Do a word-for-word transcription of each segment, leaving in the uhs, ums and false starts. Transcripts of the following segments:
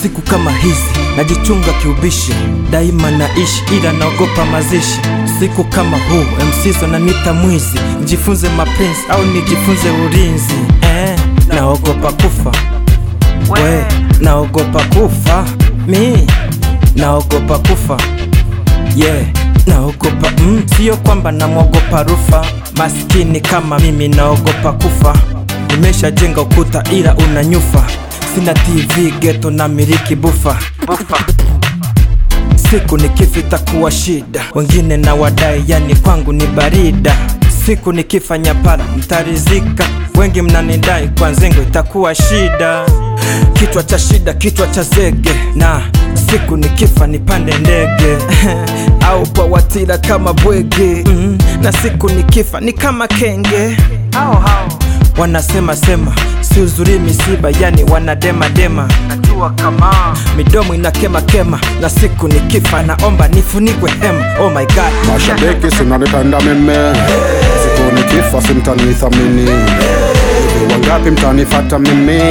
siku kama hizi najichunga kiubishi, daima naishi ila naogopa mazishi. Siku kama huu M Cs wananiita mwizi, nijifunze mapenzi au nijifunze ulinzi? Eh, naogopa kufa we, naogopa kufa mi, naogopa kufa yeah, naogopa mm. Sio kwamba namwogopa rufa, maskini kama mimi naogopa kufa. Nimesha jenga ukuta ila unanyufa, sina T V ghetto na miliki bufa, bufa. Siku nikifa itakuwa shida, wengine na wadai yani kwangu ni barida. Siku nikifanya pala mtarizika, wengi mnanidai kwa nzengo itakuwa shida. Kichwa cha shida, kichwa cha zege, na siku nikifa nipande ndege au kwa watila kama bwege mm. Na siku nikifa ni kama kenge au hao wanasema sema, si uzuri misiba yani wanadema dema. Najua kama midomo inakema kema, na siku nikifa naomba nifunikwe hema. Oh my god, mashabiki sinanipenda mimi, siku nikifa simtanithamini. Hivi wangapi mtanifata mimi,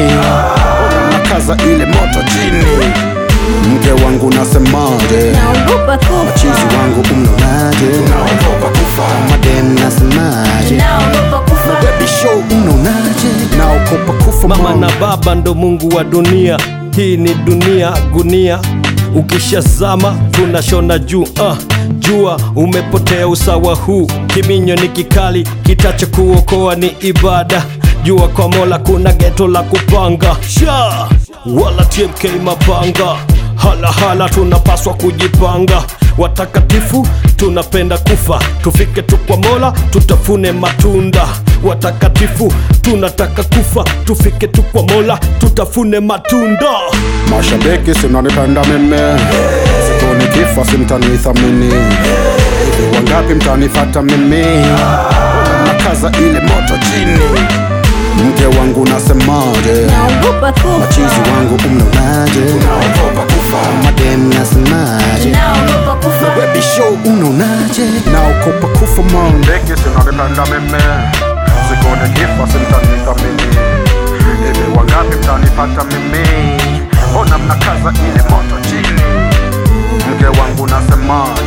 nakaza ile moto chini. Mke wangu nasemaje, naogopa kufa. Machizi wangu umnonaje, naogopa kufa. Madem nasemaje, naogopa kufa. Baby show umnonaje, naogopa kufa. Mama na baba ndo Mungu wa dunia, hii ni dunia gunia. Ukishazama tunashona juu uh, jua umepotea usawa huu. Kiminyo ni kikali, kitacho kuokoa ni ibada. Jua kwa Mola kuna geto la kupanga sha, wala T M K mapanga. Hala hala tunapaswa kujipanga, watakatifu tunapenda kufa. Tufike tu kwa Mola tutafune matunda, watakatifu tunataka kufa. Tufike tu kwa Mola tutafune matunda. Mashabiki sinanipenda mimi, siku nikifa simtanithamini. Hivi wangapi mtanifata mimi, nakaza ile moto chini. Mke wangu nasemaje, naogopa kufa. Machizi wangu umnonaje, naogopa kufa. Madem nasemaje, naogopa kufa. Baby show umnonaje, naogopa kufa man. Mashabiki sinanipenda mimi, siku nikifa simtanithamini. Hivi wangapi mtanifata mimi, ona mnakaza ile moto chini. Mke wangu nasemaje,